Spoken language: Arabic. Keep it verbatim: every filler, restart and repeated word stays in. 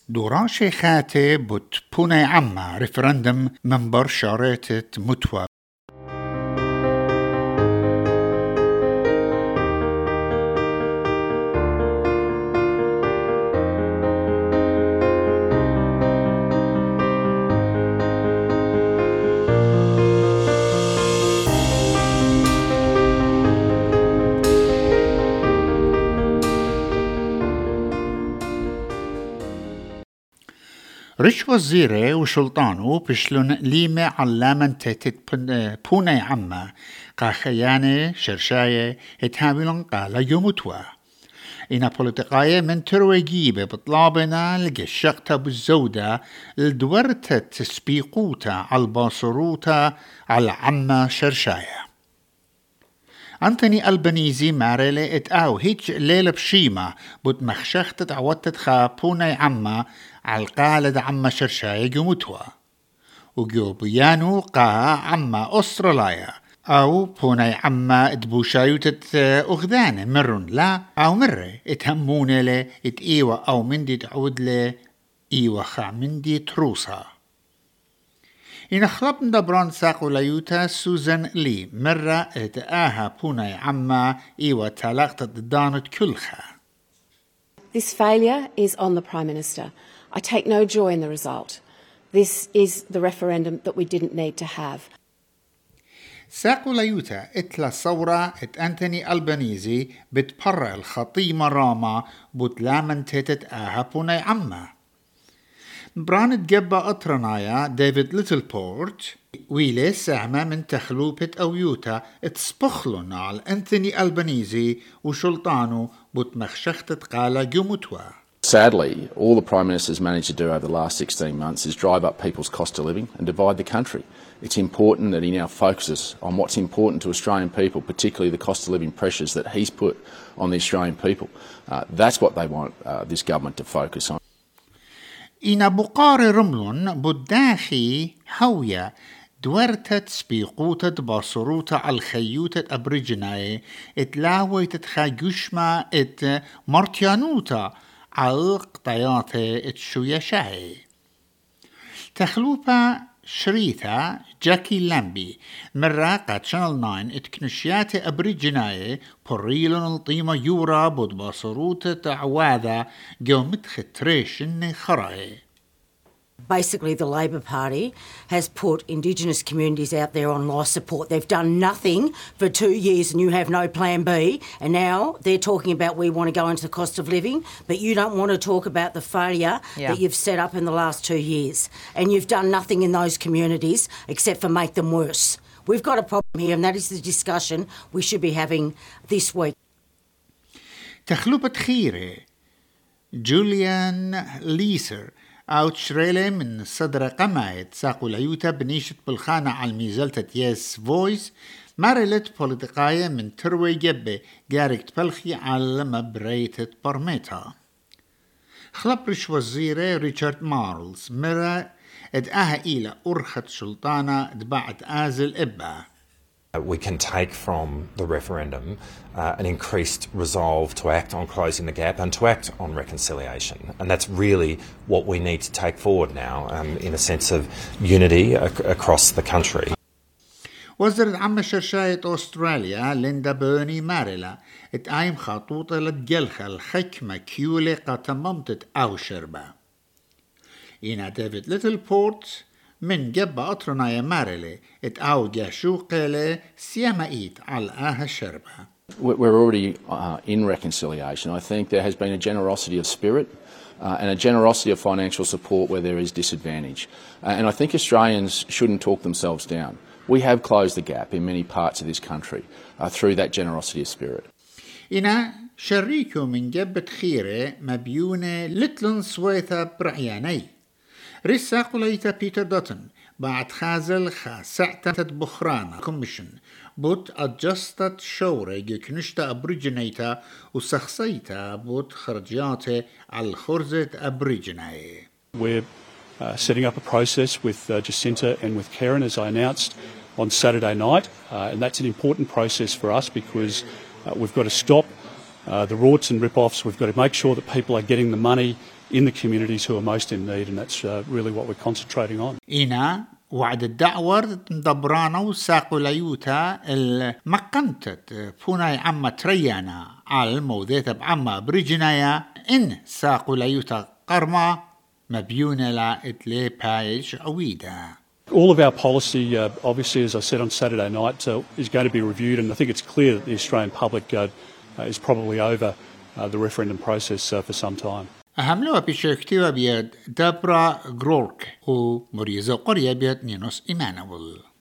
دوراشي خاتي بوت بوني عما ريفرندم منبر شاريتة متوى رش وزيره وشلطانو بشلون ليمة علامن تتت بوني عما قا خيانة شرشاية اتهابلون قال يومتوا إنا بوليتقاية من ترويجيبه بطلابنا لقشقتا بالزودة لدورتة تسبيقوتا على الباصروتا على عما شرشاية أنتوني ألبانيزي ماريلي اتقاو هيج ليلة بشيمة بود مخشخت تعودت خابوني عما على القالد عما شرشاية جمتوا وجو بيانو قا عما أستراليا أو بوني عما اتبوشايوتت أغذانة مرن لا أو مرة اتهموني لي اتقيوة أو مندي تعود لي إيوة خا مندي تروسها إن خلبن دبران ساقو ليوتا سوزان لي مرة اتقاها بوني عما إيوة تلاقت دانت كلها. This failure is on the Prime Minister. I take no joy in the result. This is the referendum that we didn't need to have. ساقو ليوتا اتلا صورة ات أنتوني ألبانيزي بتبرع الخطيمة راما بتلامن تتت آها بوني عما. برانت جبا أطرنايا ديفيد ليتلبورت ويلي ساعمة من تخلوبة أويوتا اتسبخلن على أنتوني ألبانيزي وشلطانو بتمخشختت قالا جمتوا. Sadly, all the Prime Minister's managed to do over the last sixteen months is drive up people's cost of living and divide the country. It's important that he now focuses on what's important to Australian people, particularly the cost of living pressures that he's put on the Australian people. Uh, that's what they want uh, this government to focus on. إن بقار رملون بداخي حوية دورتت سبيقوتة باصروتة على الخيوتة أبريجناي اتلاويتت خاجوشما ات مرتيانوتا على قطيات اتشويشاي تخلوبة شريثة جاكي لامبي مرة قد شانل ناين اتكنشيات أبريجناي بريلون الطيمة يورا بود باصروتة تعواذا جو متختريشن خراي. Basically, the Labor Party has put Indigenous communities out there on life support. They've done nothing for two years and you have no plan B. And now they're talking about we want to go into the cost of living, but you don't want to talk about the failure yeah. that you've set up in the last two years. And you've done nothing in those communities except for make them worse. We've got a problem here and that is the discussion we should be having this week. تخلوبة خيرة جوليان ليسر أو تشريلة من صدر قمايت ساقو العيوتا بنيشت بالخانة على ميزلتة يس فويس مارلت بوليتقاية من تروي جبة جاركت بلخي على مبريتة برميتا خلبرش وزيرة ريتشارد مارلز مرة ادقاها إلى أرخت سلطانة دبعت آزل إبا. We can take from the referendum uh, an increased resolve to act on closing the gap and to act on reconciliation. And that's really what we need to take forward now um, in a sense of unity ac across the country. وزيرة عم شرشاية أستراليا ليندا بيرني ماريلا اتقايم خطوطة لتجلخة الحكمة كيولي قاتممتت أو شربة. إنا ديفيد ليتلبورت من جبا أطرنايا ماريلي اتقاو جاشو قيلي سيامايت على آها الشربة. We're already uh, in reconciliation. I think there has been a generosity of spirit uh, and a generosity of financial support where there is disadvantage. Uh, and I think Australians shouldn't talk themselves down. We have closed the gap in many parts of this country uh, through that generosity of spirit. إنا شريكو من جبة خيرة مبيونة لتلن سويثة برعياني. رسا قليتا بيتر دوتن بعد خازل خاسعتة بخرانا كوميشن بوت أجستت شورة جكنشتا أبريجنيتا وسخصيتا بوت خرجياته على الخرزة أبريجناي. We're uh, setting up a process with uh, Jacinta and with Karen, as I announced on Saturday night, uh, and that's an important process for us because uh, we've got to stop uh, the rorts and rip-offs. We've got to make sure that people are getting the money in the communities who are most in need, and that's uh, really what we're concentrating on. إنا وعد الدعوة مدبرانو ساقو ليوتا المقنتت فوناي عما تريانا على الموذيت بعما بريجنايا إن ساقو ليوتا قرما مبيونة لا إتلي بايش عويدا. All of our policy, uh, obviously, as I said on Saturday night, uh, is going to be reviewed, and I think it's clear that the Australian public uh, is probably over uh, the referendum process uh, for some time. أهم لو بيشكتوا بيد دابرا غرورك ومريزة قرية بيد نينوس إيمانويل.